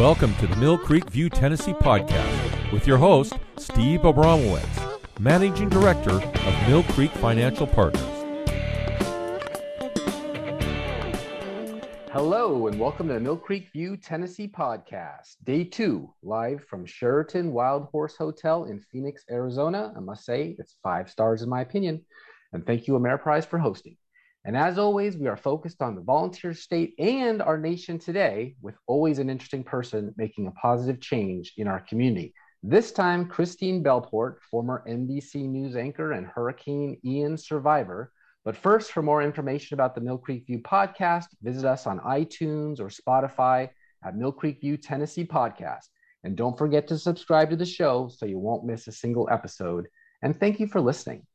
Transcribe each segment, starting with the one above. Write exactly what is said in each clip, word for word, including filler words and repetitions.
Welcome to the Mill Creek View Tennessee podcast with your host, Steve Abramowitz, Managing Director of Mill Creek Financial Partners. Hello and welcome to the Mill Creek View Tennessee podcast, day two, live from Sheraton Wild Horse Hotel in Phoenix, Arizona. I must say it's five stars in my opinion, and thank you Ameriprise for hosting. And as always, we are focused on the volunteer state and our nation today, with always an interesting person making a positive change in our community. This time, Christine Belport, former N B C News anchor and Hurricane Ian survivor. But first, for more information about the Mill Creek View podcast, visit us on iTunes or Spotify at Mill Creek View Tennessee Podcast. And don't forget to subscribe to the show so you won't miss a single episode. And thank you for listening.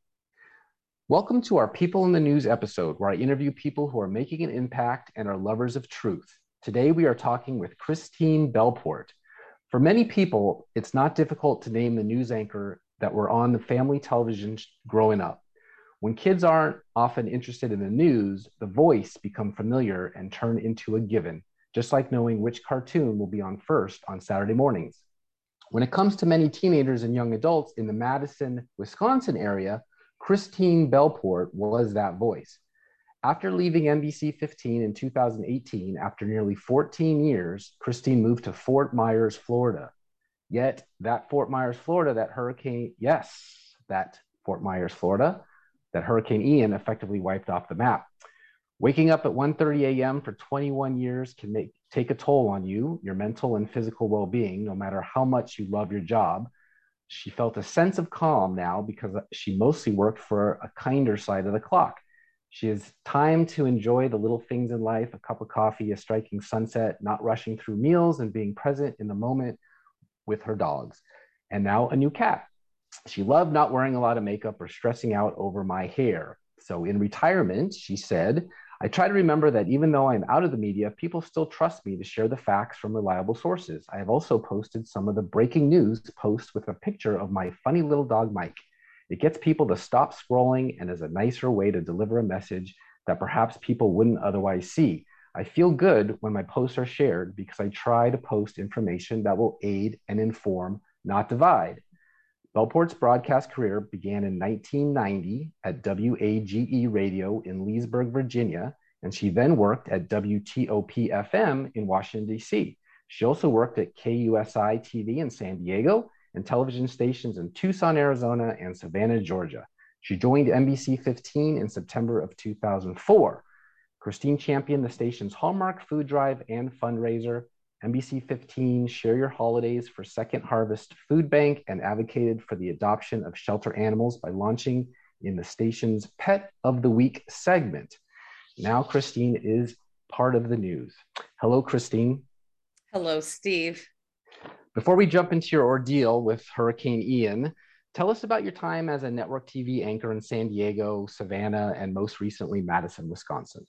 Welcome to our People in the News episode, where I interview people who are making an impact and are lovers of truth. Today, we are talking with Christine Belport. For many people, it's not difficult to name the news anchor that were on the family television growing up. When kids aren't often interested in the news, the voice becomes familiar and turn into a given, just like knowing which cartoon will be on first on Saturday mornings. When it comes to many teenagers and young adults in the Madison, Wisconsin area, Christine Belport was that voice. After leaving N B C fifteen in two thousand eighteen, after nearly fourteen years, Christine moved to Fort Myers, Florida. Yet that Fort Myers, Florida, that hurricane, yes, that Fort Myers, Florida, that Hurricane Ian effectively wiped off the map. Waking up at one thirty a.m. for twenty-one years can make, take a toll on you, your mental and physical well-being, no matter how much you love your job. She felt a sense of calm now because she mostly worked for a kinder side of the clock. She has time to enjoy the little things in life, a cup of coffee, a striking sunset, not rushing through meals, and being present in the moment with her dogs. And now a new cat. She loved not wearing a lot of makeup or stressing out over my hair. So in retirement, she said, I try to remember that even though I'm out of the media, people still trust me to share the facts from reliable sources. I have also posted some of the breaking news posts with a picture of my funny little dog, Mike. It gets people to stop scrolling and is a nicer way to deliver a message that perhaps people wouldn't otherwise see. I feel good when my posts are shared because I try to post information that will aid and inform, not divide. Belport's broadcast career began in nineteen ninety at W A G E Radio in Leesburg, Virginia, and she then worked at W T O P F M in Washington, D C. She also worked at K U S I T V in San Diego and television stations in Tucson, Arizona, and Savannah, Georgia. She joined N B C fifteen in September of two thousand four. Christine championed the station's Hallmark food drive and fundraiser, N B C fifteen, Share Your Holidays for Second Harvest Food Bank, and advocated for the adoption of shelter animals by launching in the station's Pet of the Week segment. Now Christine is part of the news. Hello, Christine. Hello, Steve. Before we jump into your ordeal with Hurricane Ian, tell us about your time as a network T V anchor in San Diego, Savannah, and most recently Madison, Wisconsin.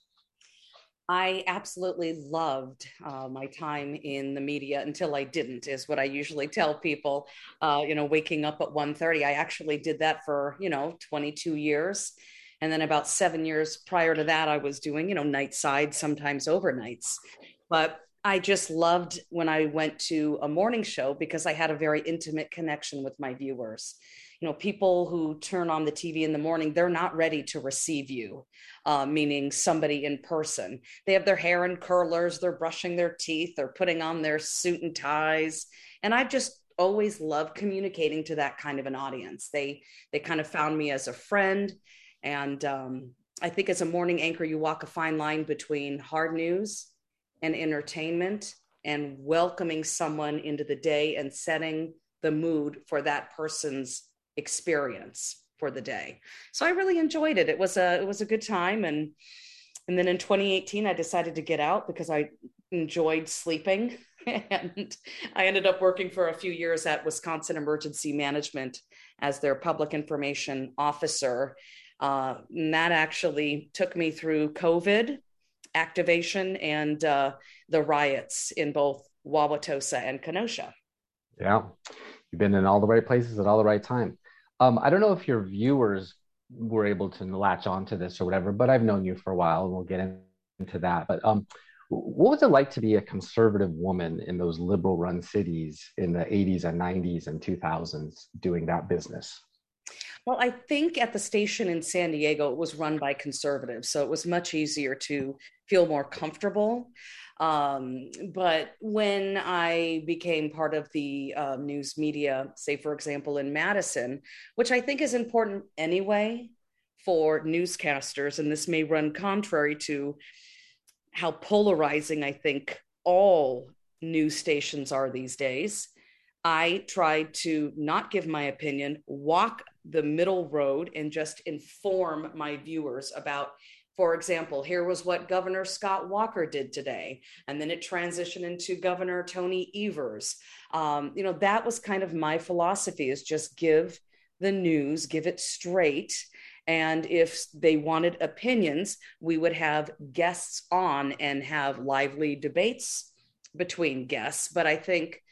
I absolutely loved uh, my time in the media until I didn't, is what I usually tell people. Uh, you know, waking up at one thirty, I actually did that for, you know, twenty-two years. And then about seven years prior to that, I was doing, you know, night side, sometimes overnights. But I just loved when I went to a morning show because I had a very intimate connection with my viewers. You know, people who turn on the T V in the morning, they're not ready to receive you, uh, meaning somebody in person. They have their hair in curlers, they're brushing their teeth, they're putting on their suit and ties. And I just always loved communicating to that kind of an audience. They, they kind of found me as a friend. And um, I think as a morning anchor, you walk a fine line between hard news and entertainment and welcoming someone into the day and setting the mood for that person's experience for the day. So I really enjoyed it. It was a it was a good time. And and then in twenty eighteen, I decided to get out because I enjoyed sleeping. And I ended up working for a few years at Wisconsin Emergency Management as their public information officer. Uh, and that actually took me through COVID activation and uh, the riots in both Wauwatosa and Kenosha. Yeah, you've been in all the right places at all the right time. Um, I don't know if your viewers were able to latch onto this or whatever, but I've known you for a while and we'll get into that. But um, What was it like to be a conservative woman in those liberal run cities in the eighties and nineties and two thousands doing that business? Well, I think at the station in San Diego, it was run by conservatives, so it was much easier to feel more comfortable. Um, but when I became part of the uh, news media, say, for example, in Madison, which I think is important anyway for newscasters, and this may run contrary to how polarizing I think all news stations are these days. I tried to not give my opinion, walk the middle road, and just inform my viewers about, for example, here was what Governor Scott Walker did today. And then it transitioned into Governor Tony Evers. Um, you know, that was kind of my philosophy, is just give the news, give it straight. And if they wanted opinions, we would have guests on and have lively debates between guests. But I think,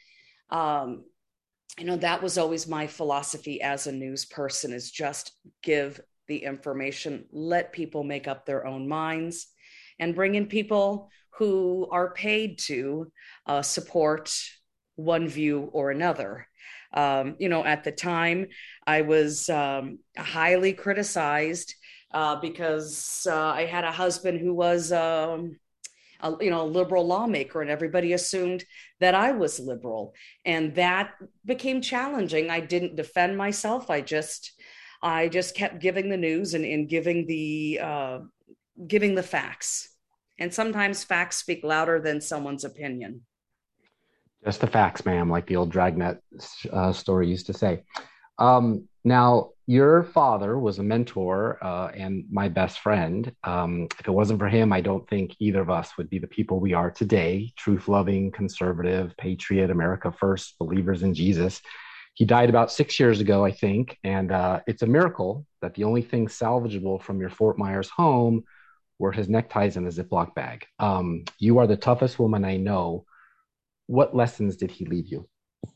um, you know, that was always my philosophy as a news person, is just give the information, let people make up their own minds, and bring in people who are paid to uh, support one view or another. Um, you know, at the time, I was um, highly criticized uh, because uh, I had a husband who was, um, a, you know, a liberal lawmaker, and everybody assumed that I was liberal, and that became challenging. I didn't defend myself. I just, I just kept giving the news and, and giving the, uh, giving the facts. And sometimes facts speak louder than someone's opinion. Just the facts, ma'am, like the old Dragnet uh, story used to say. Um, now, your father was a mentor uh, and my best friend. Um, if it wasn't for him, I don't think either of us would be the people we are today: truth-loving, conservative, patriot, America first, believers in Jesus. He died about six years ago, I think, and uh, it's a miracle that the only thing salvageable from your Fort Myers home were his neckties in a Ziploc bag. Um, you are the toughest woman I know. What lessons did he leave you?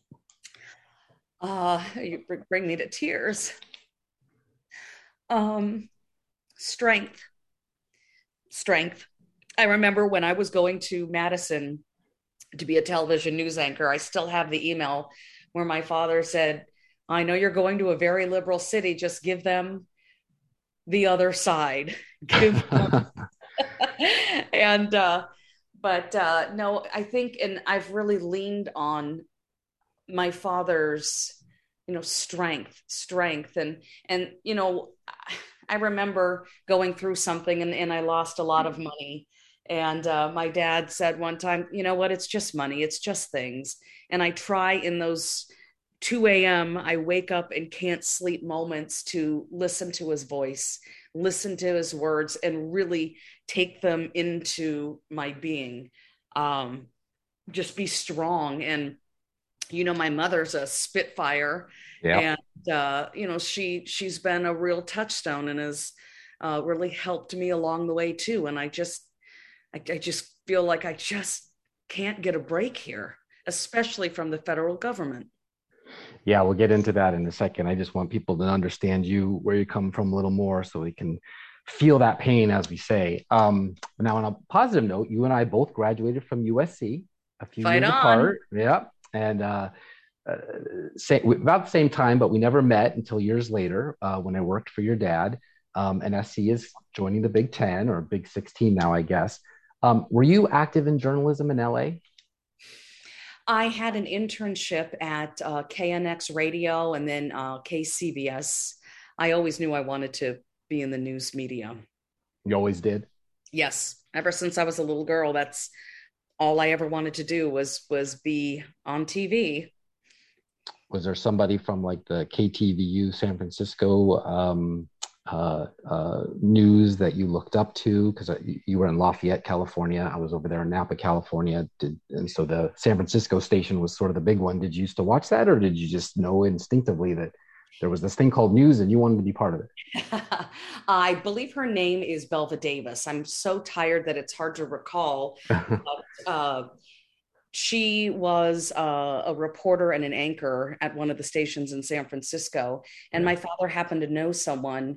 Uh, you bring me to tears. Um, strength, strength. I remember when I was going to Madison to be a television news anchor, I still have the email where my father said, I know you're going to a very liberal city, just give them the other side. Give them. and, uh, but uh, no, I think, and I've really leaned on my father's, you know, strength, strength. And, and, you know, I remember going through something and, and I lost a lot of money. And uh, my dad said one time, you know what, it's just money. It's just things. And I try in those two a.m., I wake up and can't sleep moments to listen to his voice, listen to his words, and really take them into my being. Um, just be strong. And, you know, my mother's a Spitfire. Yeah. And, uh, you know, she, she's been a real touchstone and has uh, really helped me along the way too. And I just, I, I just feel like I just can't get a break here, especially from the federal government. Yeah, we'll get into that in a second. I just want people to understand you, where you come from a little more, so we can feel that pain, as we say. Um, now, on a positive note, you and I both graduated from U S C a few Fight years on. apart. Yeah. And uh, uh, say, about the same time, but we never met until years later uh, when I worked for your dad. Um, and S C is joining the Big Ten, or Big sixteen now, I guess. Um, were you active in journalism in L A? I had an internship at uh, K N X Radio and then uh, K C B S. I always knew I wanted to be in the news media. You always did? Yes. Ever since I was a little girl, that's all I ever wanted to do was was be on T V. Was there somebody from like the K T V U San Francisco um, uh, uh, news that you looked up to? Because you were in Lafayette, California. I was over there in Napa, California. Did, and so the San Francisco station was sort of the big one. Did you used to watch that, or did you just know instinctively that there was this thing called news and you wanted to be part of it? I believe her name is Belva Davis. I'm so tired that it's hard to recall. But, uh, she was uh, a reporter and an anchor at one of the stations in San Francisco. And Yeah. my father happened to know someone.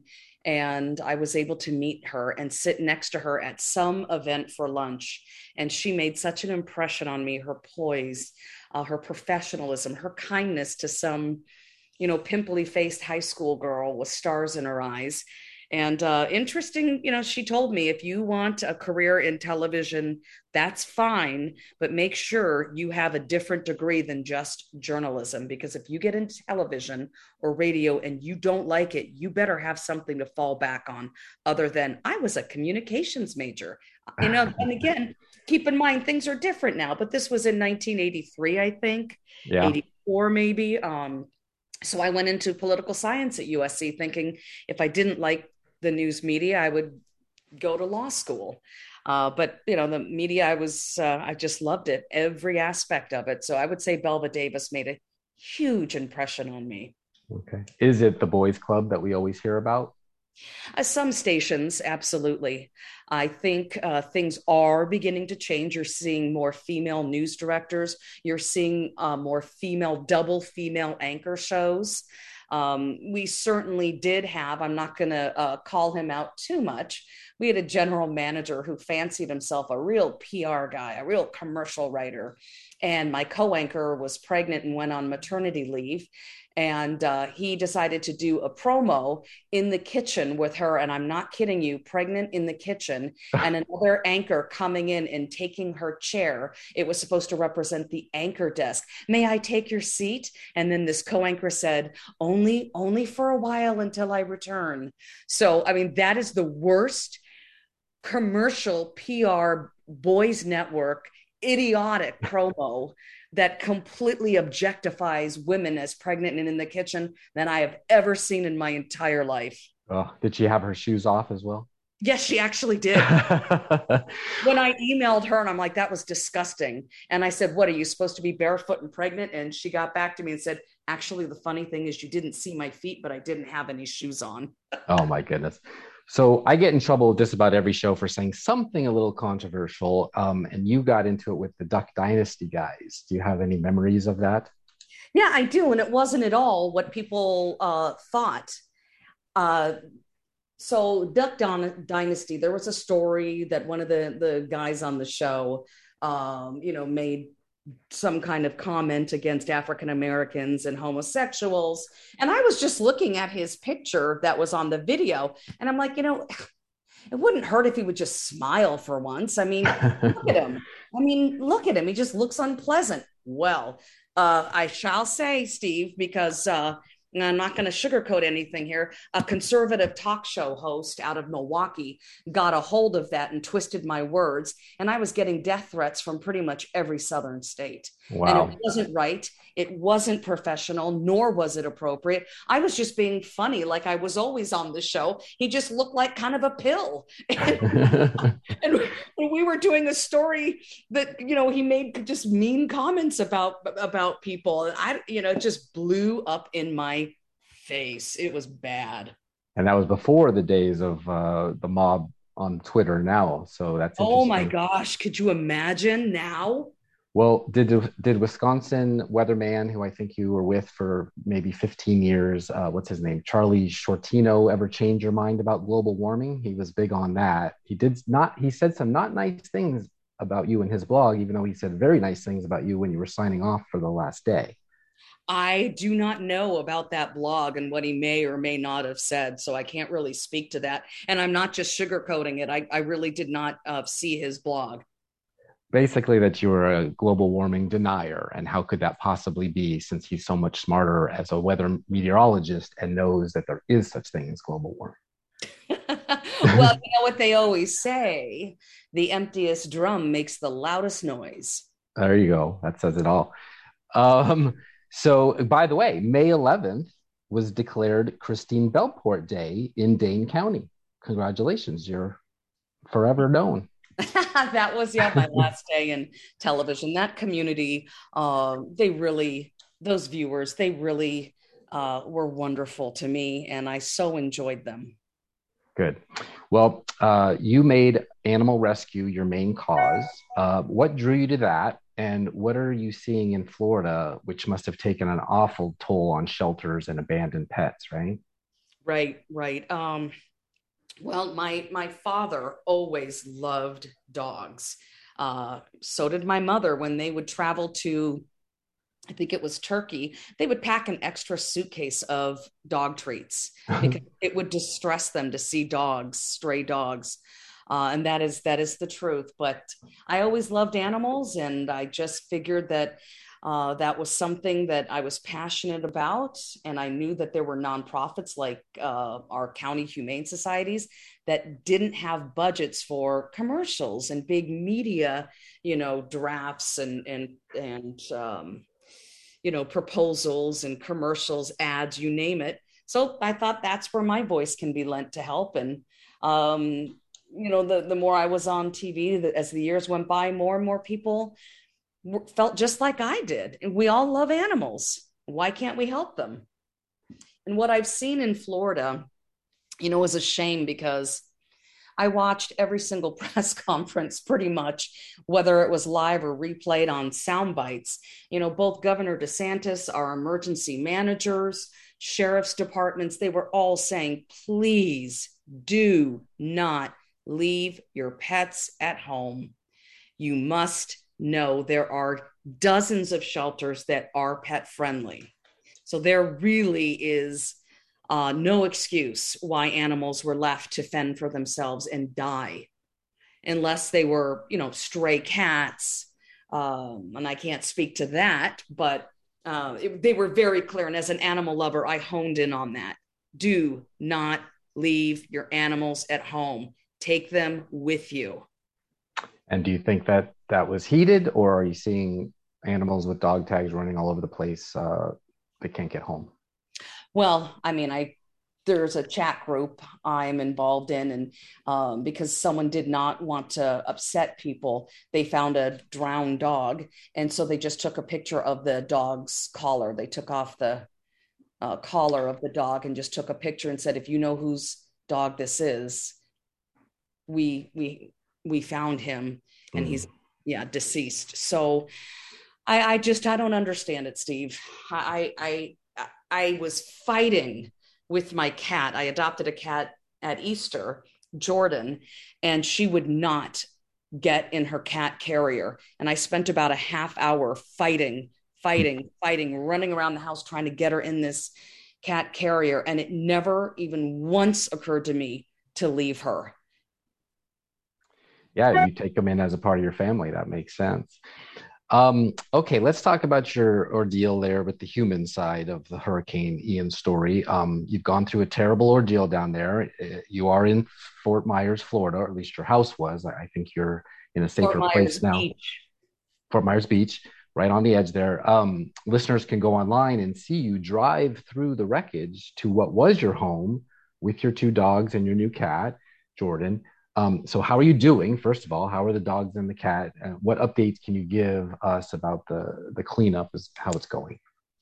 And I was able to meet her and sit next to her at some event for lunch. And she made such an impression on me, her poise, uh, her professionalism, her kindness to some, you know, pimply faced high school girl with stars in her eyes. And uh, interesting, you know, she told me, if you want a career in television, that's fine, but make sure you have a different degree than just journalism. Because if you get into television or radio and you don't like it, you better have something to fall back on other than, I was a communications major. You know, and again, keep in mind, things are different now, but this was in nineteen eighty-three, I think, Yeah. eighty-four maybe. Um, so I went into political science at U S C thinking if I didn't like the news media, I would go to law school. Uh, but, you know, the media, I was, uh, I just loved it, every aspect of it. So I would say Belva Davis made a huge impression on me. Okay. Is it the boys club that we always hear about? Uh, some stations, absolutely. I think uh, things are beginning to change. You're seeing more female news directors. You're seeing uh, more female, double female anchor shows. Um, we certainly did have, I'm not going to uh, call him out too much. We had a general manager who fancied himself a real P R guy, a real commercial writer. And my co-anchor was pregnant and went on maternity leave. And uh, he decided to do a promo in the kitchen with her. And I'm not kidding you, pregnant in the kitchen, and another anchor coming in and taking her chair. It was supposed to represent the anchor desk. May I take your seat? And then this co-anchor said, only, only for a while until I return. So, I mean, that is the worst commercial P R boys network idiotic promo that completely objectifies women as pregnant and in the kitchen than I have ever seen in my entire life. Oh, did she have her shoes off as well? Yes, she actually did. When I emailed her and I'm like, that was disgusting. And I said, what, are you supposed to be barefoot and pregnant? And she got back to me and said, actually, the funny thing is you didn't see my feet, but I didn't have any shoes on. Oh my goodness. So I get in trouble just about every show for saying something a little controversial. Um, and you got into it with the Duck Dynasty guys. Do you have any memories of that? Yeah, I do. And it wasn't at all what people uh, thought. Uh, so Duck Don- Dynasty, there was a story that one of the, the guys on the show, um, you know, made some kind of comment against African Americans and homosexuals. And I was just looking at his picture that was on the video. And I'm like, you know, it wouldn't hurt if he would just smile for once. I mean, look at him. I mean, look at him. He just looks unpleasant. Well, uh, I shall say, Steve, because uh, I'm not going to sugarcoat anything here. A conservative talk show host out of Milwaukee got a hold of that and twisted my words. And I was getting death threats from pretty much every Southern state. Wow. And it wasn't right. It wasn't professional, nor was it appropriate. I was just being funny, like I was always on the show. He just looked like kind of a pill. And, and we were doing a story that, you know, he made just mean comments about, about people. And I, you know, it just blew up in my face. It was bad. And that was before the days of uh, the mob on Twitter now. So that's oh my gosh. Could you imagine now? Well, did did Wisconsin weatherman, who I think you were with for maybe fifteen years, uh, what's his name, Charlie Shortino, ever change your mind about global warming? He was big on that. He did not. He said some not nice things about you in his blog, even though he said very nice things about you when you were signing off for the last day. I do not know about that blog and what he may or may not have said, so I can't really speak to that. And I'm not just sugarcoating it. I, I really did not uh, see his blog. Basically that you were a global warming denier, and how could that possibly be, since he's so much smarter as a weather meteorologist and knows that there is such thing as global warming. Well, you know what they always say, the emptiest drum makes the loudest noise. There you go. That says it all. Um, so, by the way, May eleventh was declared Christine Belport Day in Dane County. Congratulations. You're forever known. That was, yeah, my last day in television. That community, uh, they really, those viewers, they really uh, were wonderful to me, and I so enjoyed them. Good. Well, uh, you made animal rescue your main cause. Uh, what drew you to that, and what are you seeing in Florida, which must have taken an awful toll on shelters and abandoned pets, right? Right, right. Um, Well, my my father always loved dogs. Uh, so did my mother. When they would travel to, I think it was Turkey, they would pack an extra suitcase of dog treats because it would distress them to see dogs, stray dogs. Uh, and that is that is the truth. But I always loved animals, and I just figured that uh, that was something that I was passionate about. And I knew that there were nonprofits like uh, our county humane societies that didn't have budgets for commercials and big media, you know, drafts and and and um, you know, proposals and commercials, ads, you name it. So I thought that's where my voice can be lent to help. And, um, you know, the, the more I was on T V, the, as the years went by, more and more people felt just like I did. And we all love animals. Why can't we help them? And what I've seen in Florida, you know, is a shame because I watched every single press conference pretty much, whether it was live or replayed on sound bites. You know, both Governor DeSantis, our emergency managers, sheriff's departments, they were all saying, please do not leave your pets at home. You must know there are dozens of shelters that are pet friendly. So there really is Uh, no excuse why animals were left to fend for themselves and die, unless they were, you know, stray cats. Um, and I can't speak to that, but uh, it, they were very clear. And as an animal lover, I honed in on that. Do not leave your animals at home. Take them with you. And do you think that that was heated, or are you seeing animals with dog tags running all over the place uh, that can't get home? Well, I mean, I there's a chat group I'm involved in, and um, because someone did not want to upset people, they found a drowned dog, and so they just took a picture of the dog's collar. They took off the uh, collar of the dog and just took a picture and said, "If you know whose dog this is, we we we found him, and Mm. he's yeah deceased." So I, I just I don't understand it, Steve. I I I was fighting with my cat. I adopted a cat at Easter, Jordan, and she would not get in her cat carrier. And I spent about a half hour fighting, fighting, fighting, running around the house trying to get her in this cat carrier. And it never even once occurred to me to leave her. Yeah, you take them in as a part of your family. That makes sense. Um, okay, let's talk about your ordeal there with the human side of the Hurricane Ian story. Um, you've gone through a terrible ordeal down there. Uh, You are in Fort Myers, Florida, or at least your house was. I I think you're in a Fort safer Myers place now. Beach. Fort Myers Beach, right on the edge there. Um, listeners can go online and see you drive through the wreckage to what was your home with your two dogs and your new cat, Jordan. Um, so, how are you doing? First of all, how are the dogs and the cat? And what updates can you give us about the the cleanup? Is how it's going?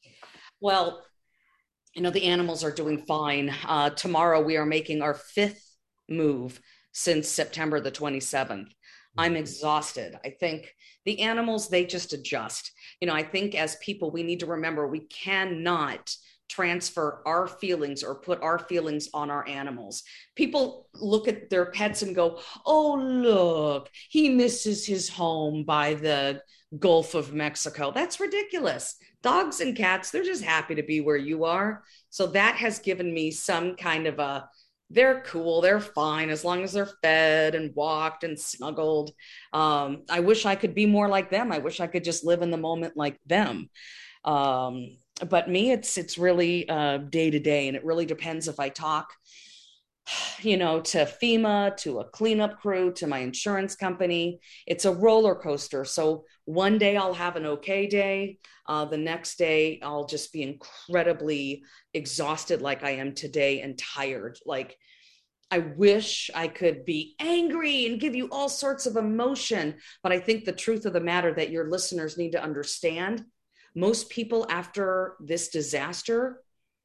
Well, you know, the animals are doing fine. Uh, tomorrow we are making our fifth move since September the twenty-seventh. I'm exhausted. I think the animals, they just adjust. You know, I think as people, we need to remember we cannot transfer our feelings or put our feelings on our animals. People look at their pets and go, oh, look, he misses his home by the Gulf of Mexico. That's ridiculous. Dogs and cats, they're just happy to be where you are. So that has given me some kind of a, they're cool, they're fine as long as they're fed and walked and snuggled. Um, I wish I could be more like them. I wish I could just live in the moment like them. Um, but me, it's it's really uh, day to day, and it really depends if I talk, you know, to FEMA, to a cleanup crew, to my insurance company. It's a roller coaster. So one day I'll have an okay day. Uh, the next day I'll just be incredibly exhausted like I am today and tired. Like I wish I could be angry and give you all sorts of emotion. But I think the truth of the matter that your listeners need to understand, most people after this disaster,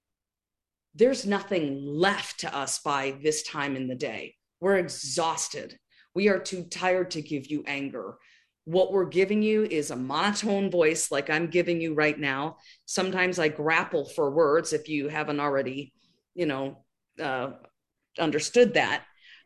there's nothing left to us by this time in the day. We're exhausted. We are too tired to give you anger. What we're giving you is a monotone voice like I'm giving you right now. Sometimes I grapple for words if you haven't already, you know, uh, understood that.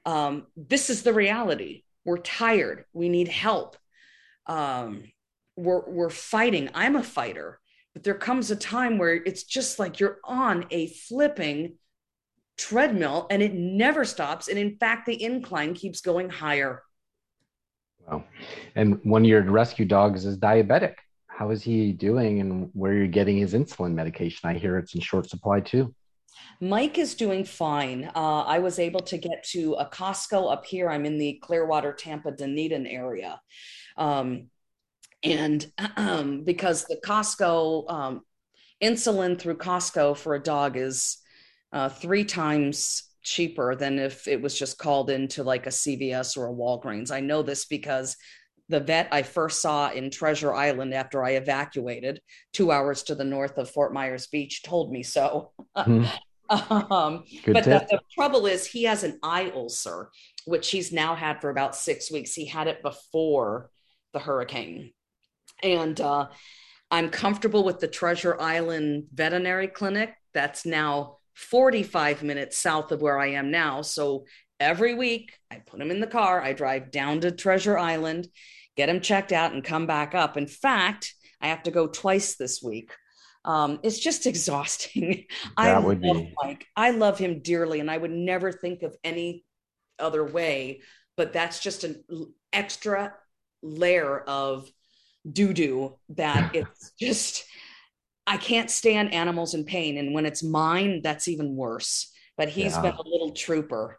Um, this is the reality. We're tired. We need help. Um, we're, we're fighting. I'm a fighter, but there comes a time where it's just like you're on a flipping treadmill and it never stops. And in fact, the incline keeps going higher. Wow. And one of your rescue dogs is diabetic. How is he doing, and where are you getting his insulin medication? I hear it's in short supply too. Mike is doing fine. Uh, I was able to get to a Costco up here. I'm in the Clearwater, Tampa, Dunedin area. Um, and um, because the Costco um, insulin through Costco for a dog is uh, three times cheaper than if it was just called into like a C V S or a Walgreens. I know this because the vet I first saw in Treasure Island after I evacuated two hours to the north of Fort Myers Beach told me so. Hmm. um, Good but the, tip. the trouble is he has an eye ulcer, which he's now had for about six weeks. He had it before the hurricane. And uh, I'm comfortable with the Treasure Island Veterinary Clinic. That's now forty-five minutes south of where I am now. So every week I put him in the car. I drive down to Treasure Island, get him checked out, and come back up. In fact, I have to go twice this week. Um, it's just exhausting. I That would love be. Mike. I love him dearly, and I would never think of any other way. But that's just an extra layer of doo-doo that it's just, I can't stand animals in pain. And when it's mine, that's even worse. But he's been Yeah. a little trooper.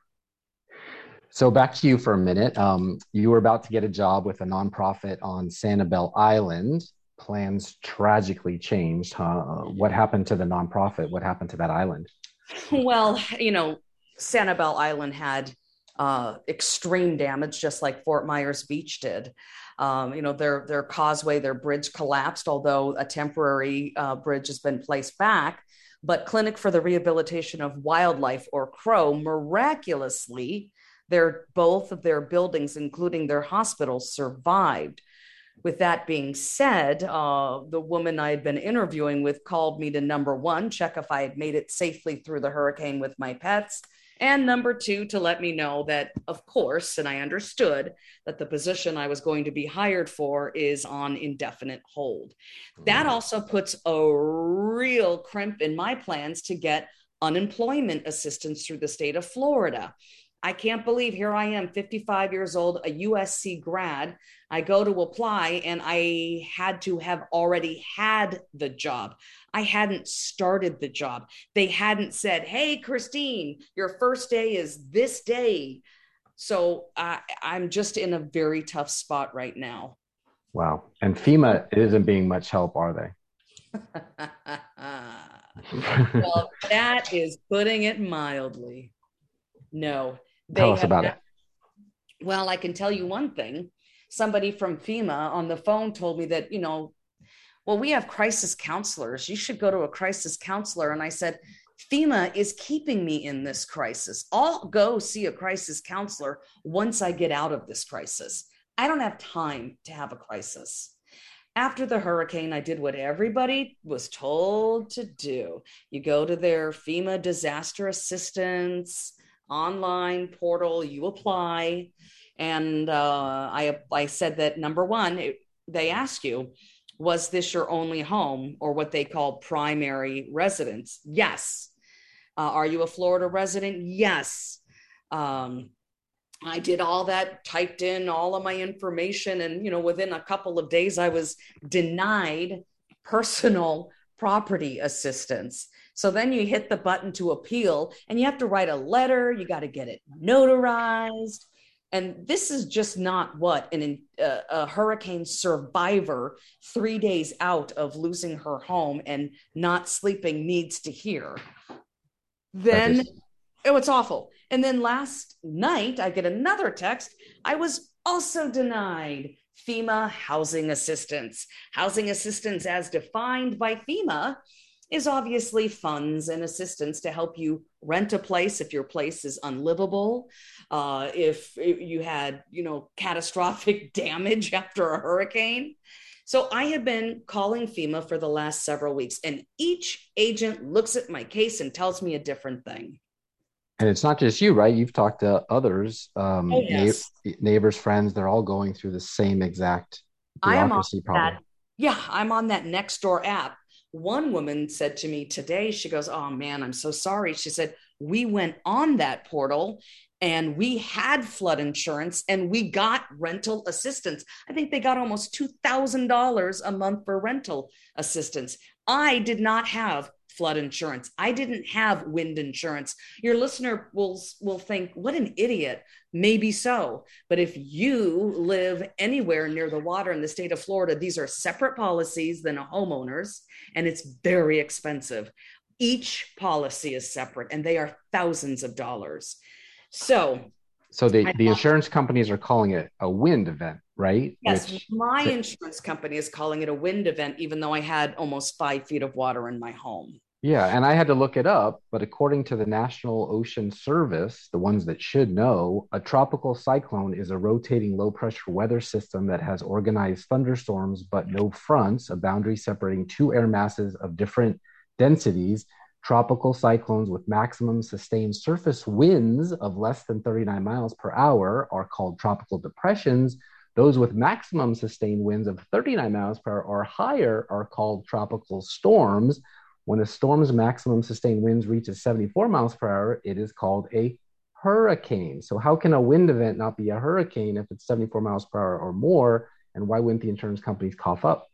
So back to you for a minute. Um, you were about to get a job with a nonprofit on Sanibel Island. Plans tragically changed, huh? What happened to the nonprofit? What happened to that island? Well, you know, Sanibel Island had uh, extreme damage, just like Fort Myers Beach did. Um, you know, their their causeway, their bridge collapsed, although a temporary uh, bridge has been placed back. But Clinic for the Rehabilitation of Wildlife, or CROW, miraculously, their both of their buildings, including their hospitals, survived. With that being said, uh, the woman I had been interviewing with called me to, number one, check if I had made it safely through the hurricane with my pets. And number two, to let me know that, of course, and I understood that the position I was going to be hired for is on indefinite hold. That Mm. also puts a real crimp in my plans to get unemployment assistance through the state of Florida. I can't believe here I am, fifty-five years old, a U S C grad. I go to apply and I had to have already had the job. I hadn't started the job. They hadn't said, hey, Christine, your first day is this day. So uh, I'm just in a very tough spot right now. Wow. And FEMA isn't being much help, are they? Well, that is putting it mildly. No, Tell they us have about not. it. Well, I can tell you one thing. Somebody from FEMA on the phone told me that, you know, well, we have crisis counselors. You should go to a crisis counselor. And I said, FEMA is keeping me in this crisis. I'll go see a crisis counselor once I get out of this crisis. I don't have time to have a crisis. After the hurricane, I did what everybody was told to do. You go to their FEMA disaster assistance online portal, you apply. And uh, I, I said that, number one, it, they ask you, was this your only home, or what they call primary residence? Yes. Uh, are you a Florida resident? Yes. Um, I did all that, typed in all of my information, and, you know, within a couple of days, I was denied personal property assistance. So then you hit the button to appeal, and you have to write a letter. You got to get it notarized. And this is just not what an, uh, a hurricane survivor three days out of losing her home and not sleeping needs to hear. Then, Is- oh, it's awful. And then last night, I get another text. I was also denied FEMA housing assistance. Housing assistance, as defined by FEMA, is obviously funds and assistance to help you rent a place if your place is unlivable, uh, if you had, you know, catastrophic damage after a hurricane. So I have been calling FEMA for the last several weeks, and each agent looks at my case and tells me a different thing. And it's not just you, right? You've talked to others, Oh, um, neigh yes. neighbors, friends. They're all going through the same exact I am on bureaucracy that. problem. Yeah, I'm on that Nextdoor app. One woman said to me today, she goes, "Oh man, I'm so sorry." She said, "We went on that portal and we had flood insurance and we got rental assistance. I think they got almost two thousand dollars a month for rental assistance. I did not have flood insurance. I didn't have wind insurance." Your listener will will think, "What an idiot." Maybe so. But if you live anywhere near the water in the state of Florida, these are separate policies than a homeowner's, and it's very expensive. Each policy is separate, and they are thousands of dollars. So, So the, I, the insurance companies are calling it a wind event, right? yes, Which, my insurance company is calling it a wind event, even though I had almost five feet of water in my home. yeah, and I had to look it up, but according to the National Ocean Service, the ones that should know, a tropical cyclone is a rotating low pressure weather system that has organized thunderstorms but no fronts, a boundary separating two air masses of different densities. Tropical cyclones with maximum sustained surface winds of less than thirty-nine miles per hour are called tropical depressions. Those with maximum sustained winds of thirty-nine miles per hour or higher are called tropical storms. When a storm's maximum sustained winds reaches seventy-four miles per hour, it is called a hurricane. So, how can a wind event not be a hurricane if it's seventy-four miles per hour or more? And why wouldn't the insurance companies cough up?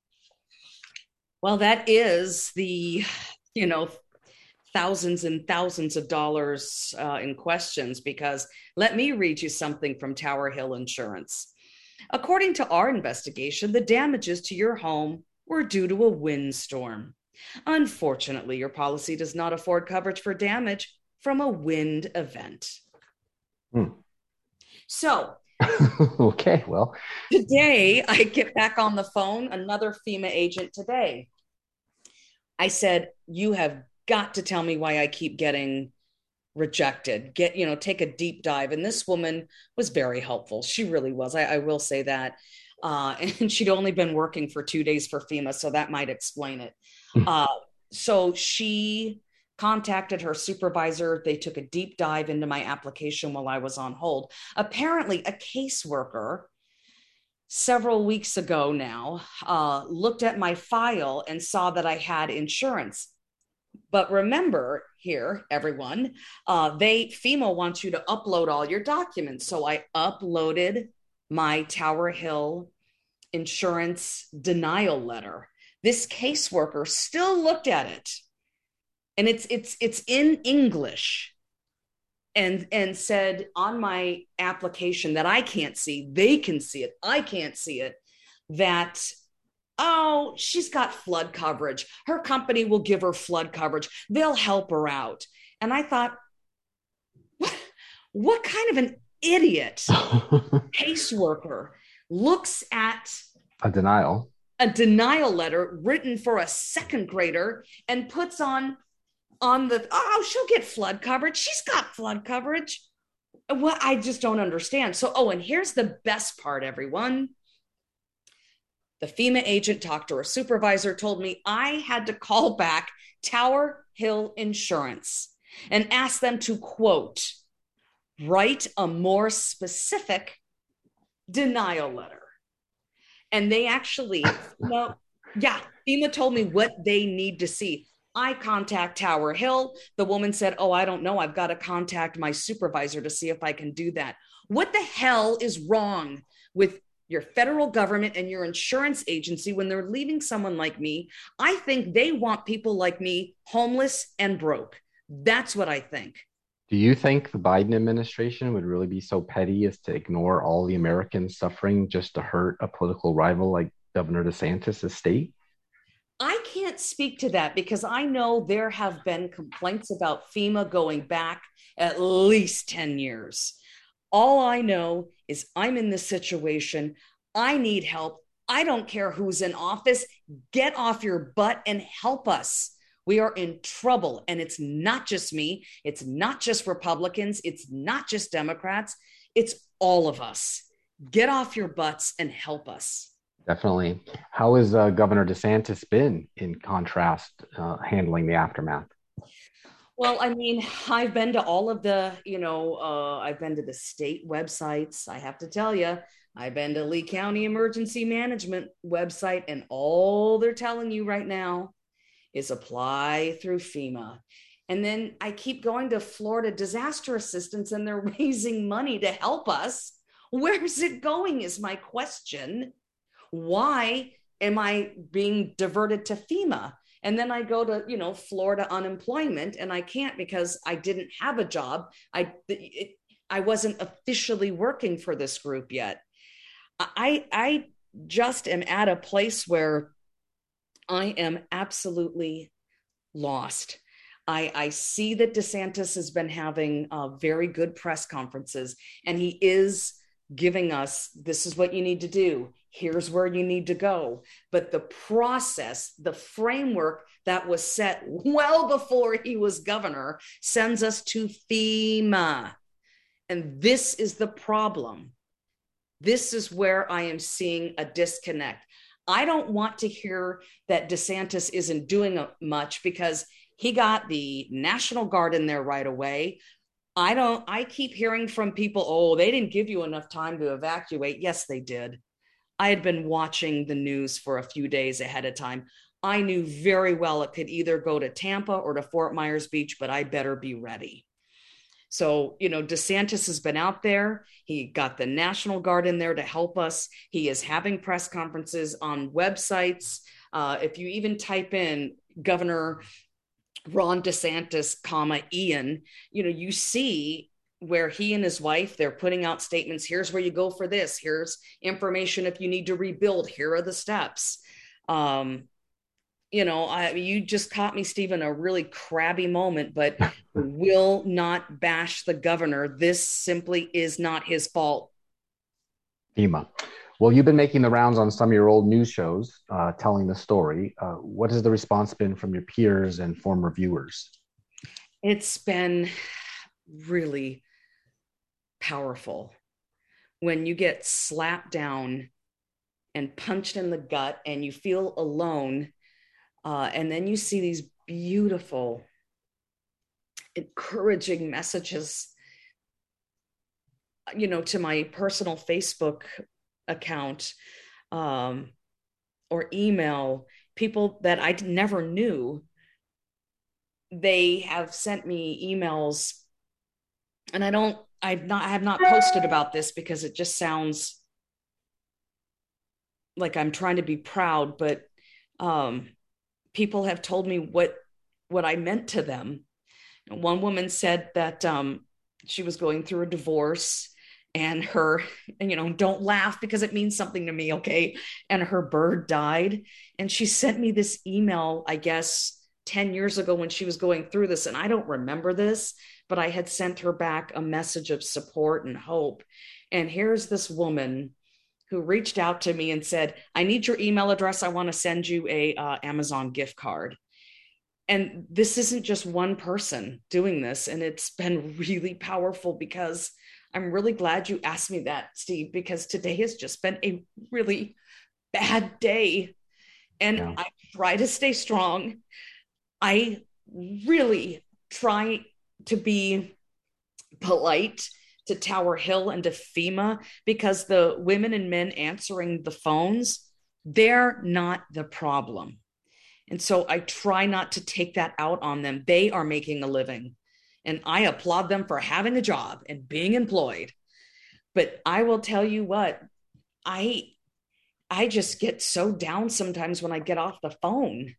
Well, that is the, you know, thousands and thousands of dollars uh, in questions, because let me read you something from Tower Hill Insurance. According to our investigation, the damages to your home were due to a windstorm. Unfortunately, your policy does not afford coverage for damage from a wind event. Hmm. So, okay, well, today I get back on the phone, another FEMA agent today. I said, "You have got to tell me why I keep getting rejected. Get, you know, take a deep dive." And this woman was very helpful. She really was. I, I will say that. Uh, and she'd only been working for two days for FEMA, so that might explain it. Uh, so she contacted her supervisor. They took a deep dive into my application while I was on hold. Apparently, a caseworker several weeks ago now uh, looked at my file and saw that I had insurance. But remember here, everyone, uh, they FEMA wants you to upload all your documents. So I uploaded my Tower Hill insurance denial letter. This caseworker still looked at it, and it's it's it's in English, and and said on my application that I can't see, they can see it, I can't see it, that, "Oh, she's got flood coverage. Her company will give her flood coverage. They'll help her out." And I thought, what, what kind of an idiot caseworker looks at a denial. a denial letter written for a second grader and puts on on the, "Oh, she'll get flood coverage. She's got flood coverage." Well, I just don't understand. So, oh, and here's the best part, everyone. The FEMA agent talked to her supervisor, told me I had to call back Tower Hill Insurance and ask them to, quote, "write a more specific denial letter." And they actually, you know, yeah, FEMA told me what they need to see. I contact Tower Hill. The woman said, "Oh, I don't know. I've got to contact my supervisor to see if I can do that." What the hell is wrong with your federal government and your insurance agency when they're leaving someone like me? I think they want people like me homeless and broke. That's what I think. Do you think the Biden administration would really be so petty as to ignore all the Americans suffering just to hurt a political rival like Governor DeSantis' state? I can't speak to that because I know there have been complaints about FEMA going back at least ten years. All I know is I'm in this situation. I need help. I don't care who's in office. Get off your butt and help us. We are in trouble. And it's not just me. It's not just Republicans. It's not just Democrats. It's all of us. Get off your butts and help us. Definitely. How has uh, Governor DeSantis been in contrast, uh, handling the aftermath? Well, I mean, I've been to all of the, you know, uh, I've been to the state websites. I have to tell you, I've been to Lee County Emergency Management website, and all they're telling you right now is apply through FEMA. And then I keep going to Florida Disaster Assistance, and they're raising money to help us. Where's it going is my question. Why am I being diverted to FEMA? And then I go to, you know, Florida unemployment, and I can't because I didn't have a job. I, it, I wasn't officially working for this group yet. I, I just am at a place where I am absolutely lost. I, I see that DeSantis has been having uh, very good press conferences, and he is giving us, this is what you need to do. Here's where you need to go. But the process, the framework that was set well before he was governor sends us to FEMA. And this is the problem. This is where I am seeing a disconnect. I don't want to hear that DeSantis isn't doing much because he got the National Guard in there right away. I don't, I keep hearing from people, oh, they didn't give you enough time to evacuate. Yes, they did. I had been watching the news for a few days ahead of time. I knew very well it could either go to Tampa or to Fort Myers Beach, but I better be ready. So, you know, DeSantis has been out there. He got the National Guard in there to help us. He is having press conferences on websites. Uh, if you even type in Governor Ron DeSantis, comma, Ian, you know, you see where he and his wife, they're putting out statements. Here's where you go for this. Here's information if you need to rebuild. Here are the steps. Um, you know, I, you just caught me, Stephen, a really crabby moment, but will not bash the governor. This simply is not his fault. FEMA. Well, you've been making the rounds on some of your old news shows, uh, telling the story. Uh, what has the response been from your peers and former viewers? It's been really powerful when you get slapped down and punched in the gut and you feel alone. Uh, and then you see these beautiful, encouraging messages, you know, to my personal Facebook account um, or email, people that I never knew. They have sent me emails, and I don't, I've not, I have not posted about this because it just sounds like I'm trying to be proud, but um, people have told me what, what I meant to them. One woman said that um, she was going through a divorce, and her, and, you know, don't laugh because it means something to me, okay? And her bird died. And she sent me this email, I guess, ten years ago when she was going through this. And I don't remember this, but I had sent her back a message of support and hope. And here's this woman who reached out to me and said, I need your email address. I want to send you a uh, Amazon gift card. And this isn't just one person doing this. And it's been really powerful because I'm really glad you asked me that, Steve, because today has just been a really bad day. And yeah. I try to stay strong. I really try to be polite to Tower Hill and to FEMA because the women and men answering the phones, they're not the problem. And so I try not to take that out on them. They are making a living. And I applaud them for having a job and being employed. But I will tell you what, I I just get so down sometimes when I get off the phone.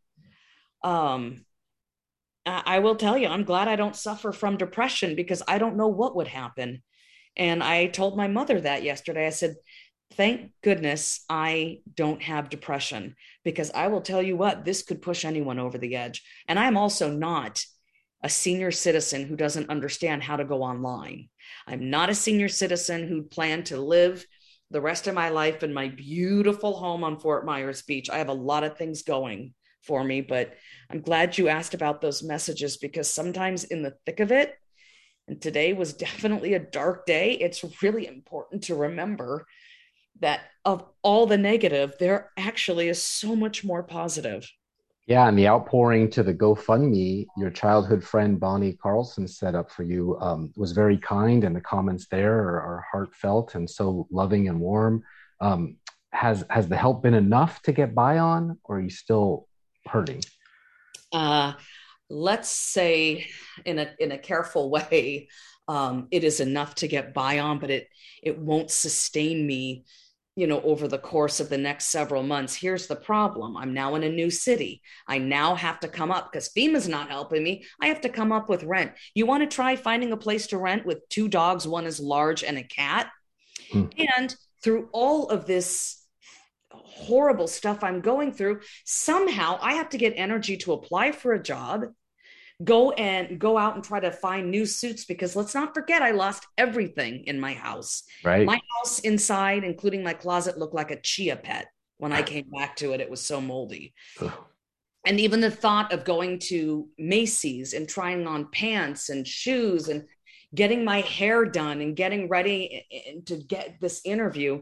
Um, I, I will tell you, I'm glad I don't suffer from depression because I don't know what would happen. And I told my mother that yesterday. I said, thank goodness I don't have depression, because I will tell you what, this could push anyone over the edge. And I'm also not a senior citizen who doesn't understand how to go online. I'm not a senior citizen who planned to live the rest of my life in my beautiful home on Fort Myers Beach. I have a lot of things going for me, but I'm glad you asked about those messages because sometimes in the thick of it, and today was definitely a dark day, it's really important to remember that of all the negative, there actually is so much more positive. Yeah, and the outpouring to the GoFundMe your childhood friend Bonnie Carlson set up for you um, was very kind, and the comments there are, are heartfelt and so loving and warm. Um, has has the help been enough to get by on, or are you still hurting? Uh, let's say in a in a careful way, um, it is enough to get by on, but it it won't sustain me, you know, over the course of the next several months. Here's the problem. I'm now in a new city. I now have to come up because FEMA's not helping me. I have to come up with rent. You want to try finding a place to rent with two dogs, one is large, and a cat? Hmm. And through all of this horrible stuff I'm going through, somehow I have to get energy to apply for a job, go and go out and try to find new suits because let's not forget I lost everything in my house. Right? My house inside, including my closet, looked like a chia pet when I came back to it. It was so moldy. Ugh. And even the thought of going to Macy's and trying on pants and shoes and getting my hair done and getting ready to get this interview.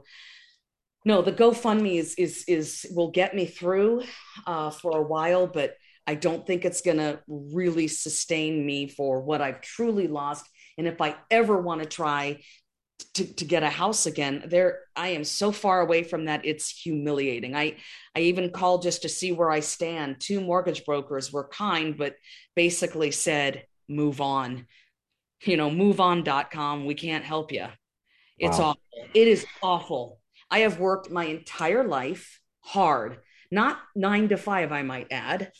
No, the GoFundMe is is is will get me through uh, for a while, but I don't think it's going to really sustain me for what I've truly lost. And if I ever want to try to, to get a house again, there I am so far away from that. It's humiliating. I I even called just to see where I stand. Two mortgage brokers were kind, but basically said, move on. You know, move on dot com. We can't help you. It's Wow. awful. It is awful. I have worked my entire life hard, not nine to five, I might add.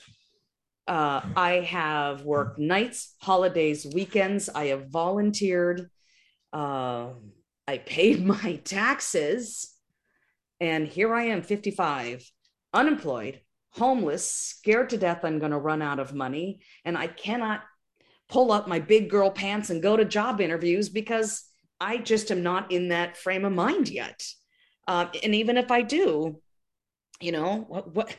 Uh, I have worked nights, holidays, weekends. I have volunteered. Uh, I paid my taxes. And here I am, fifty-five, unemployed, homeless, scared to death I'm going to run out of money. And I cannot pull up my big girl pants and go to job interviews because I just am not in that frame of mind yet. Uh, and even if I do, you know, what what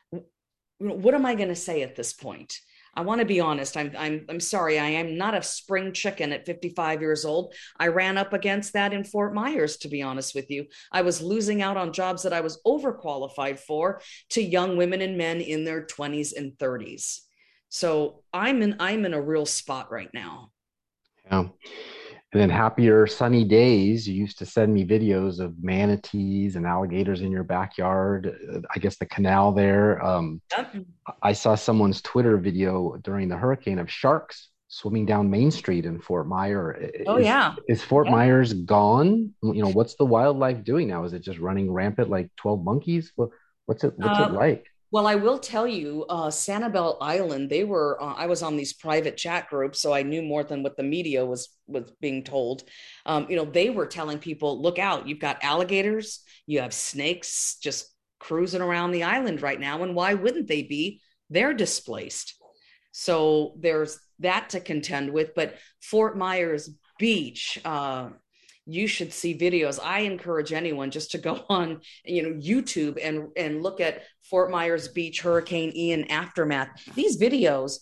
what am I going to say at this point? I want to be honest. I'm I'm I'm sorry. I am not a spring chicken at fifty-five years old. I ran up against that in Fort Myers, to be honest with you. I was losing out on jobs that I was overqualified for to young women and men in their twenties and thirties. So I'm in I'm in a real spot right now. Yeah. And then happier sunny days, you used to send me videos of manatees and alligators in your backyard. uh, I guess the canal there. Um, Yep. I saw someone's Twitter video during the hurricane of sharks swimming down Main Street in Fort Myers. Oh Is yeah. is Fort Yeah. Myers gone? You know, what's the wildlife doing now? Is it just running rampant like twelve monkeys? What, what's it what's it Uh, like? Well, I will tell you, uh, Sanibel Island, they were, uh, I was on these private chat groups, so I knew more than what the media was was being told. Um, you know, they were telling people, look out, you've got alligators, you have snakes just cruising around the island right now. And why wouldn't they be? They're displaced. So there's that to contend with. But Fort Myers Beach, uh, you should see videos. I encourage anyone just to go on, you know, YouTube and and look at Fort Myers Beach Hurricane Ian aftermath. These videos,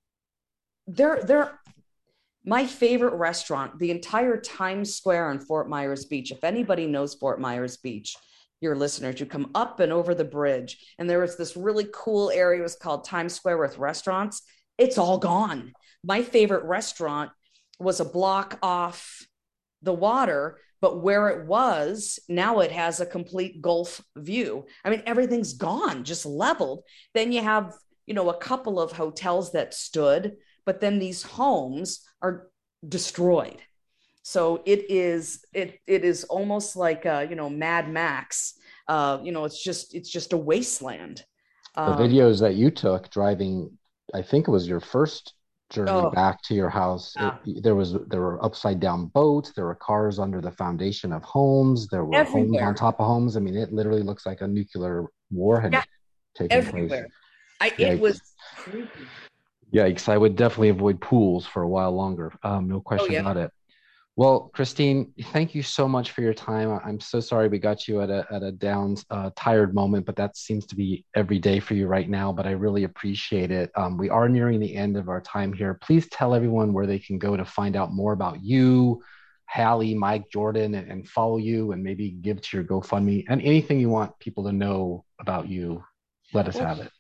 they're they're my favorite restaurant, the entire Times Square in Fort Myers Beach. If anybody knows Fort Myers Beach, your listeners, you come up and over the bridge, and there was this really cool area. It was called Times Square with restaurants. It's all gone. My favorite restaurant was a block off the water, but where it was, now it has a complete Gulf view. I mean, everything's gone, just leveled. Then you have, you know, a couple of hotels that stood, but then these homes are destroyed. So it is it it is almost like uh, you know, Mad Max. Uh, you know, it's just it's just a wasteland. The Um, videos that you took driving, I think it was your first journey oh, back to your house. It, yeah. there was there were upside down boats, there were cars under the foundation of homes, there were homes on Everywhere. top of homes. I mean, it literally looks like a nuclear war had Yeah, taken place. everywhere. I it Yikes. was creepy. Yikes. I would definitely avoid pools for a while longer. Um, no Oh question yeah. about it. Well, Christine, thank you so much for your time. I- I'm so sorry we got you at a at a down, uh, tired moment, but that seems to be every day for you right now. But I really appreciate it. Um, we are nearing the end of our time here. Please tell everyone where they can go to find out more about you, Hallie, Mike, Jordan, and, and follow you, and maybe give to your GoFundMe and anything you want people to know about you. Let us Well, have it.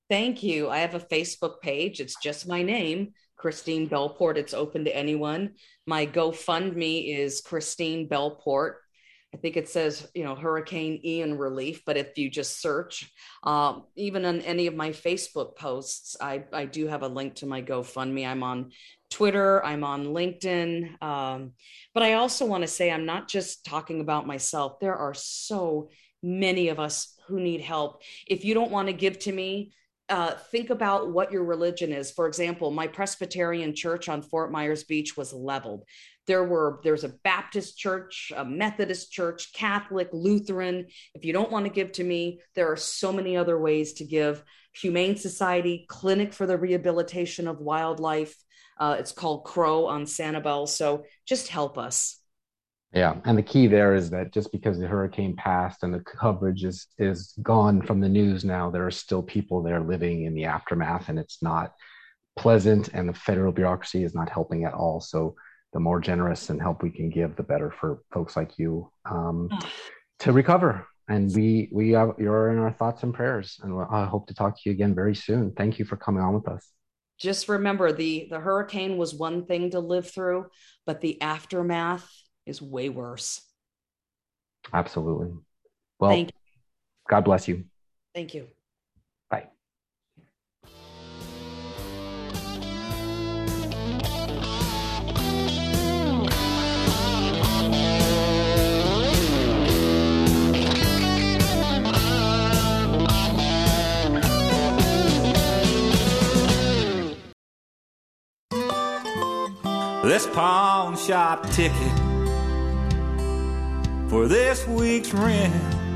Thank you. I have a Facebook page. It's just my name, Christine Belport. It's open to anyone. My GoFundMe is Christine Belport. I think it says, you know, Hurricane Ian relief, but if you just search, um, even on any of my Facebook posts, I, I do have a link to my GoFundMe. I'm on Twitter, I'm on LinkedIn. Um, but I also want to say, I'm not just talking about myself. There are so many of us who need help. If you don't want to give to me, Uh, think about what your religion is. For example, my Presbyterian church on Fort Myers Beach was leveled. There were, there's a Baptist church, a Methodist church, Catholic, Lutheran. If you don't want to give to me, there are so many other ways to give. Humane Society, Clinic for the Rehabilitation of Wildlife. Uh, it's called Crow on Sanibel. So just help us. Yeah, and the key there is that just because the hurricane passed and the coverage is is gone from the news now, there are still people there living in the aftermath, and it's not pleasant, and the federal bureaucracy is not helping at all. So the more generous and help we can give, the better for folks like you um, to recover. And we we are, you're in our thoughts and prayers, and I hope to talk to you again very soon. Thank you for coming on with us. Just remember, the the hurricane was one thing to live through, but the aftermath is way worse. Absolutely. Well, Thank you. God bless you. Thank you. Bye. This pawn shop ticket for this week's rent,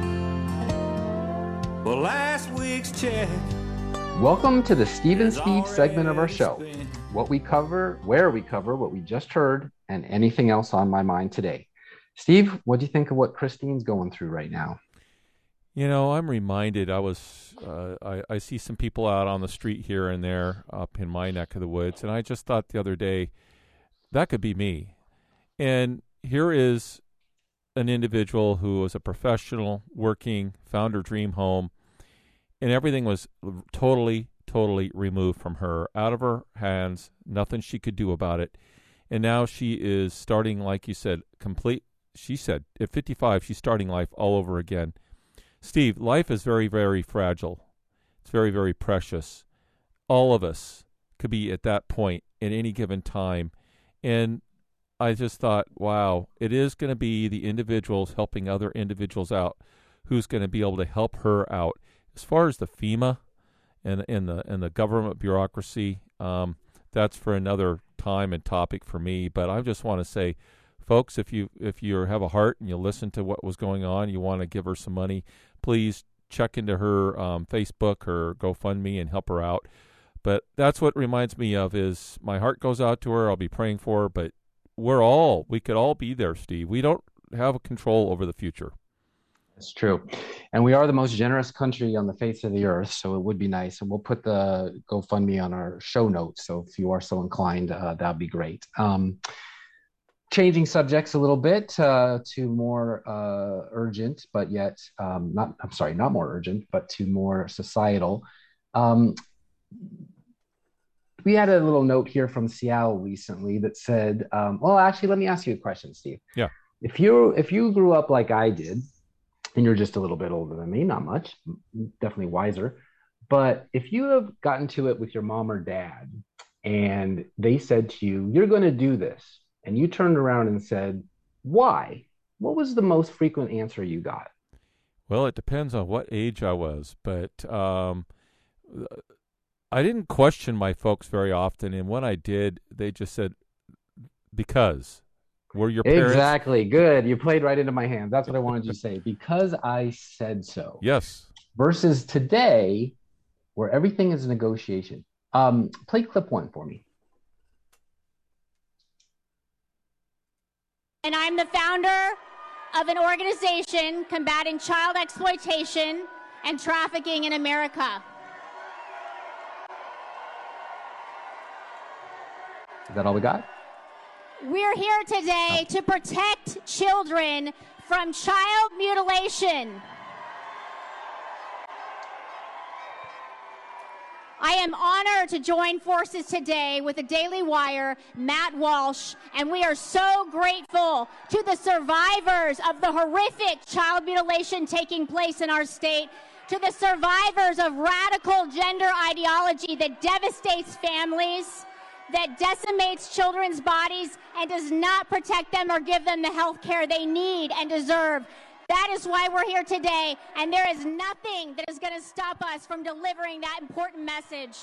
for last week's check. Welcome to the Steve and Steve segment of our show. What we cover, where we cover what we just heard, and anything else on my mind today. Steve, what do you think of what Christine's going through right now? You know, I'm reminded, I was, uh, I, I see some people out on the street here and there up in my neck of the woods, and I just thought the other day, that could be me. And here is an individual who was a professional, working, found her dream home, and everything was totally, totally removed from her, out of her hands, nothing she could do about it. And now she is starting, like you said, complete, she said, at fifty-five, she's starting life all over again. Steve, life is very, very fragile. It's very, very precious. All of us could be at that point at any given time. And I just thought, wow, it is going to be the individuals helping other individuals out who's going to be able to help her out. As far as the FEMA and, and, the, and the government bureaucracy, um, that's for another time and topic for me. But I just want to say, folks, if you if you have a heart and you listen to what was going on, you want to give her some money, please check into her um, Facebook or GoFundMe and help her out. But that's what reminds me of is my heart goes out to her. I'll be praying for her, but we're all, we could all be there, Steve. We don't have a control over the future. That's true. And we are the most generous country on the face of the earth, so it would be nice. And we'll put the GoFundMe on our show notes. So if you are so inclined, uh, that'd be great. Um, changing subjects a little bit uh, to more uh, urgent, but yet um, not, I'm sorry, not more urgent, but to more societal. Um, We had a little note here from Seattle recently that said, um, well, actually, let me ask you a question, Steve. Yeah. If you if you grew up like I did, and you're just a little bit older than me, not much, definitely wiser, but if you have gotten to it with your mom or dad and they said to you, you're going to do this, and you turned around and said, why? What was the most frequent answer you got? Well, it depends on what age I was, but um, I didn't question my folks very often, and when I did, they just said, because. Were your parents... Exactly. Good. You played right into my hands. That's what I wanted you to say. Because I said so. Yes. Versus today, where everything is a negotiation. Um, play clip one for me. And I'm the founder of an organization combating child exploitation and trafficking in America. Is that all we got? We're here today to protect children from child mutilation. I am honored to join forces today with the Daily Wire, Matt Walsh, and we are so grateful to the survivors of the horrific child mutilation taking place in our state, to the survivors of radical gender ideology that devastates families, that decimates children's bodies, and does not protect them or give them the health care they need and deserve. That is why we're here today, and there is nothing that is going to stop us from delivering that important message.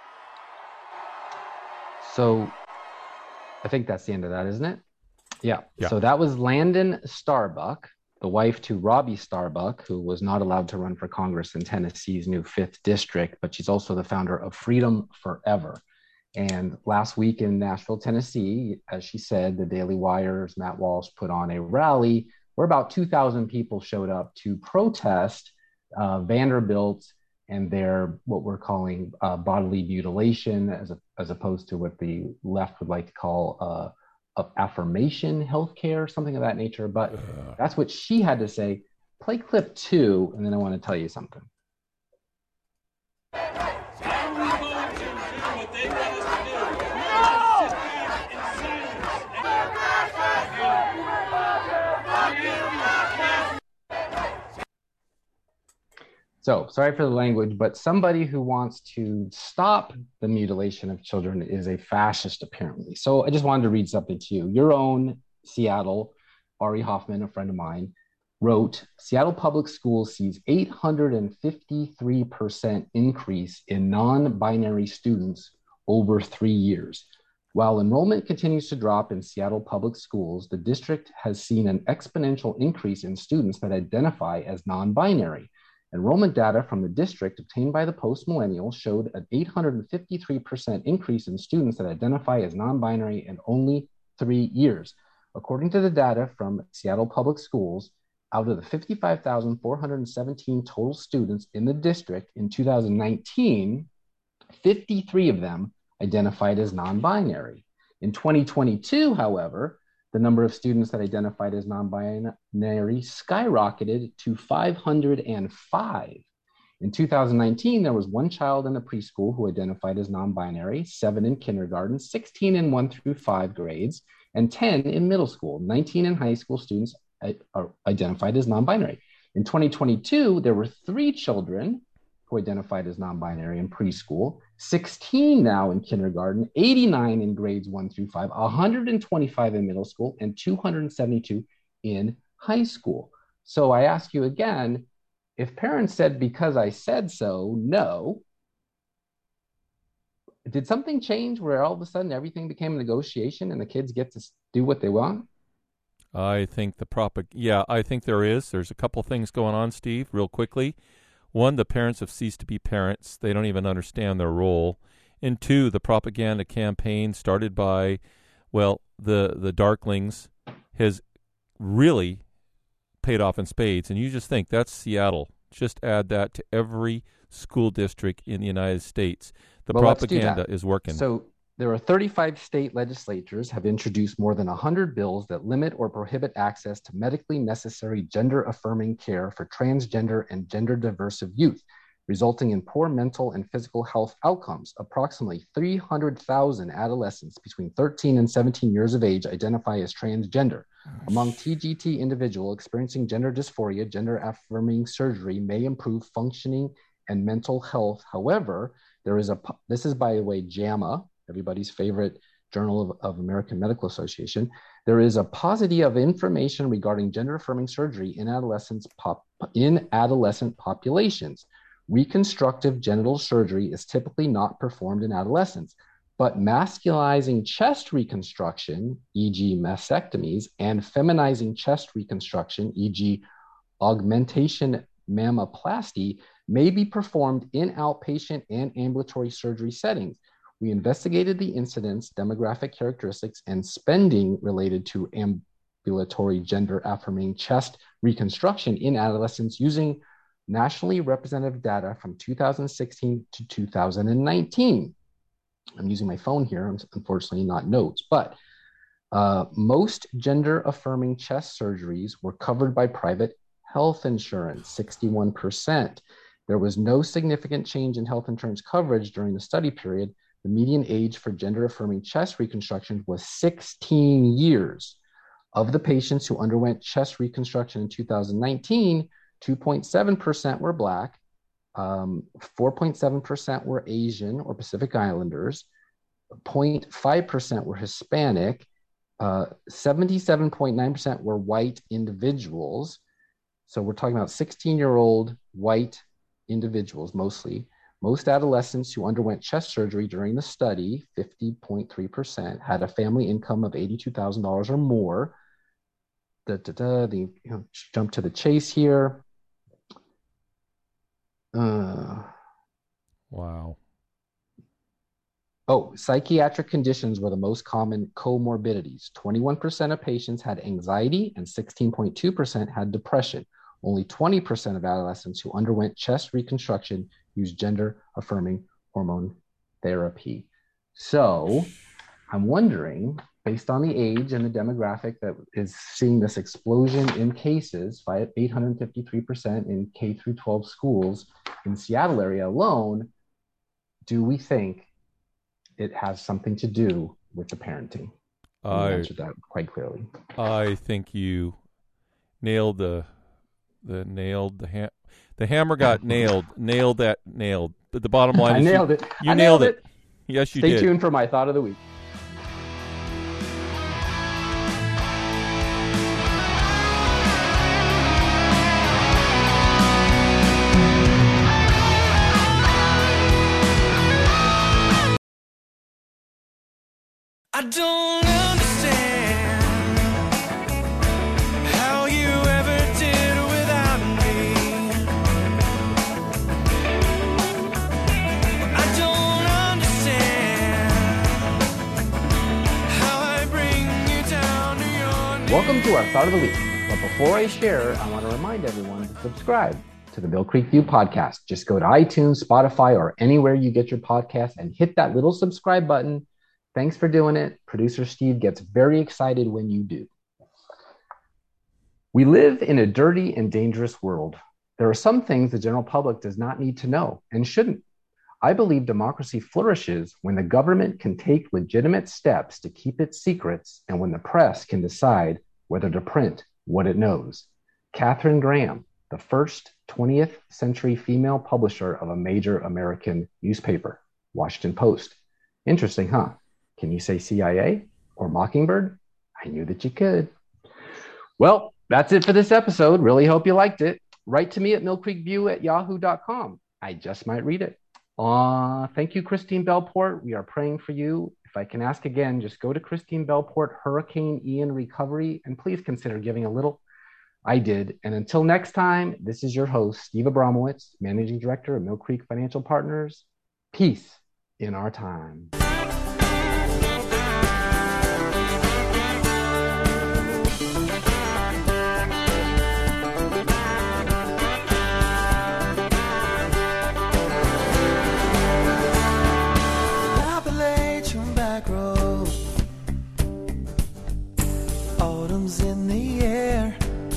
So I think that's the end of that, isn't it? Yeah. Yeah. So that was Landon Starbuck, the wife to Robbie Starbuck, who was not allowed to run for Congress in Tennessee's new fifth district, but she's also the founder of Freedom Forever. And last week in Nashville, Tennessee, as she said, the Daily Wire's Matt Walsh put on a rally where about two thousand people showed up to protest uh, Vanderbilt and their, what we're calling uh, bodily mutilation, as, a, as opposed to what the left would like to call uh, affirmation healthcare, something of that nature. But uh, that's what she had to say. Play clip two, and then I want to tell you something. So, sorry for the language, but somebody who wants to stop the mutilation of children is a fascist, apparently. So I just wanted to read something to you. Your own Seattle, Ari Hoffman, a friend of mine, wrote, Seattle Public Schools sees eight hundred fifty-three percent increase in non-binary students over three years. While enrollment continues to drop in Seattle Public Schools, the district has seen an exponential increase in students that identify as non-binary. Enrollment data from the district obtained by the Post Millennial showed an eight hundred fifty-three percent increase in students that identify as non-binary in only three years. According to the data from Seattle Public Schools, out of the fifty-five thousand four hundred seventeen total students in the district in two thousand nineteen, fifty-three of them identified as non-binary. In twenty twenty-two, however, the number of students that identified as non-binary skyrocketed to five hundred five. In two thousand nineteen, there was one child in the preschool who identified as non-binary, seven in kindergarten, sixteen in one through five grades, and ten in middle school. nineteen in high school students are identified as non-binary. In twenty twenty-two, there were three children who identified as non-binary in preschool, sixteen now in kindergarten, eighty-nine in grades one through five, one hundred twenty-five in middle school, and two hundred seventy-two in high school. So I ask you again, if parents said, because I said so, no, did something change where all of a sudden everything became a negotiation and the kids get to do what they want? I think the propag- yeah, I think there is. There's a couple things going on, Steve, real quickly. One, the parents have ceased to be parents. They don't even understand their role. And two, the propaganda campaign started by, well, the, the Darklings has really paid off in spades. And you just think, that's Seattle. Just add that to every school district in the United States. The well, propaganda is working. So there are thirty-five state legislatures have introduced more than one hundred bills that limit or prohibit access to medically necessary gender-affirming care for transgender and gender-diverse youth, resulting in poor mental and physical health outcomes. Approximately three hundred thousand adolescents between thirteen and seventeen years of age identify as transgender. Among T G T individuals experiencing gender dysphoria, gender-affirming surgery may improve functioning and mental health. However, there is a, this is by the way, JAMA, everybody's favorite Journal of, of American Medical Association. There is a paucity of information regarding gender-affirming surgery in adolescents pop, in adolescent populations. Reconstructive genital surgery is typically not performed in adolescents, but masculizing chest reconstruction, for example mastectomies, and feminizing chest reconstruction, for example augmentation mammoplasty, may be performed in outpatient and ambulatory surgery settings. We investigated the incidence, demographic characteristics, and spending related to ambulatory gender-affirming chest reconstruction in adolescents using nationally representative data from two thousand sixteen to two thousand nineteen. I'm using my phone here, unfortunately not notes, but uh, most gender-affirming chest surgeries were covered by private health insurance, sixty-one percent. There was no significant change in health insurance coverage during the study period. The median age for gender-affirming chest reconstruction was sixteen years. Of the patients who underwent chest reconstruction in two thousand nineteen, two point seven percent were Black, um, four point seven percent were Asian or Pacific Islanders, zero point five percent were Hispanic, uh, seventy-seven point nine percent were white individuals. So we're talking about sixteen-year-old white individuals mostly. Most adolescents who underwent chest surgery during the study, fifty point three percent, had a family income of eighty-two thousand dollars or more. Da, da, da, the, you know, jump to the chase here. Uh, wow. Oh, psychiatric conditions were the most common comorbidities. twenty-one percent of patients had anxiety and sixteen point two percent had depression. Only twenty percent of adolescents who underwent chest reconstruction used gender-affirming hormone therapy. So I'm wondering, based on the age and the demographic that is seeing this explosion in cases, by eight hundred fifty-three percent in K through twelve schools in Seattle area alone, do we think it has something to do with the parenting? I answered that quite clearly. I think you nailed the the nailed the ha- the hammer got nailed nailed that nailed. But the bottom line I is nailed you, it. You I nailed, nailed it. it. Yes, you Stay did. Stay tuned for my thought of the week. I don't understand how you ever did without me. I don't understand how I bring you down to your knees. Welcome to our thought of the week. But before I share, I want to remind everyone to subscribe to the Mill Creek View podcast. Just go to iTunes, Spotify, or anywhere you get your podcast and hit that little subscribe button. Thanks for doing it. Producer Steve gets very excited when you do. We live in a dirty and dangerous world. There are some things the general public does not need to know and shouldn't. I believe democracy flourishes when the government can take legitimate steps to keep its secrets and when the press can decide whether to print what it knows. Katharine Graham, the first twentieth century female publisher of a major American newspaper, Washington Post. Interesting, huh? Can you say C I A or Mockingbird? I knew that you could. Well, that's it for this episode. Really hope you liked it. Write to me at millcreekview at yahoo dot com. I just might read it. Uh, thank you, Christine Belport. We are praying for you. If I can ask again, just go to Christine Belport, Hurricane Ian Recovery, and please consider giving a little. I did. And until next time, this is your host, Steve Abramowitz, Managing Director of Mill Creek Financial Partners. Peace in our time. In the air,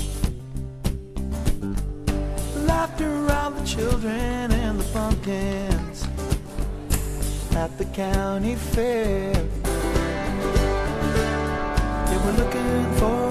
laughter around the children and the pumpkins at the county fair. They were looking for